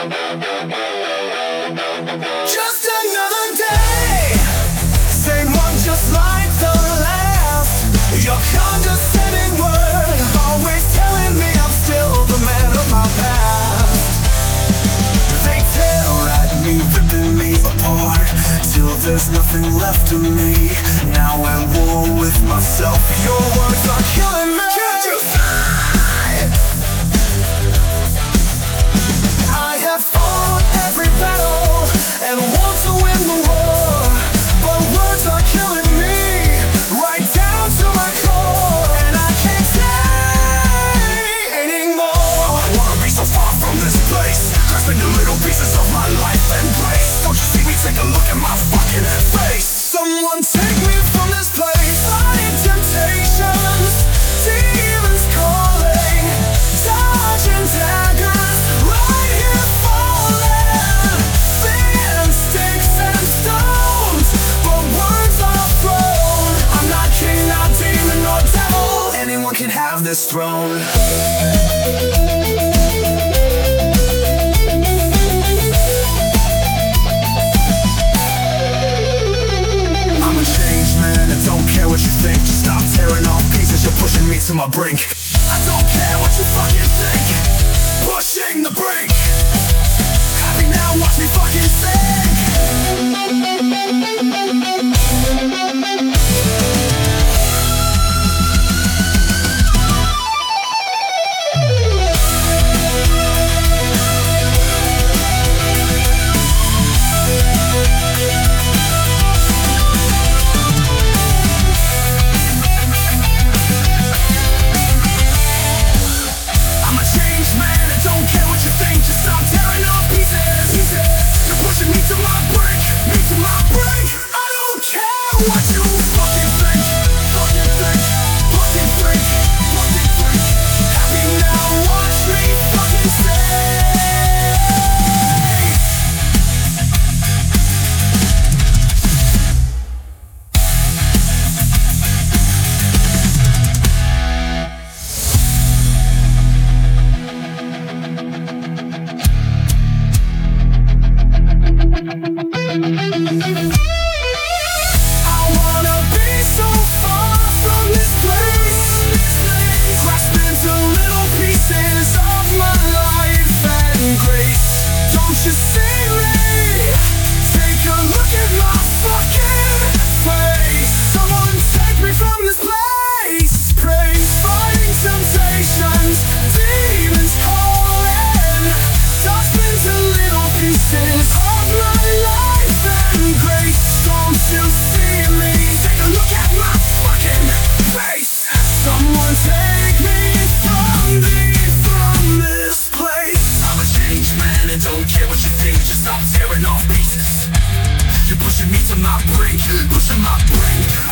Just another day, same one just like the last. Your condescending word, always telling me I'm still the man of my past. They tear at me, ripping me apart, till there's nothing left of me. Now at war with myself, your words are killing me. Can't you see? I have fought every battle and want to win the war, but words are killing me right down to my core, and I can't stay anymore. I wanna be so far from this place, grasping the little pieces of my life and grace. Don't you see me? Take a look at my fucking face. Someone take me from this place. Fighting temptations, demons calling, dodging daggers, right here falling. Thin sticks and stones, but words are thrown. I'm not king, not demon, nor devil. Anyone can have this throne. What you think, just stop tearing off pieces. You're pushing me to my brink. I don't care what you fucking think. Pushing the brink. Happy now, watch me fucking sing. What you fucking think, fucking think, fucking think, fucking think. Happy now, watch me fucking say. You see me? Take a look at my fucking face. Someone take me from this place. Praise, fighting temptations, demons calling, tossed into little pieces of my life and grace. Don't you see me? Take a look at my fucking face. Someone take me from this place. I'm a changed man and don't care what you think, just stop tearing off pieces. You're pushing me to my brink, pushing my brink.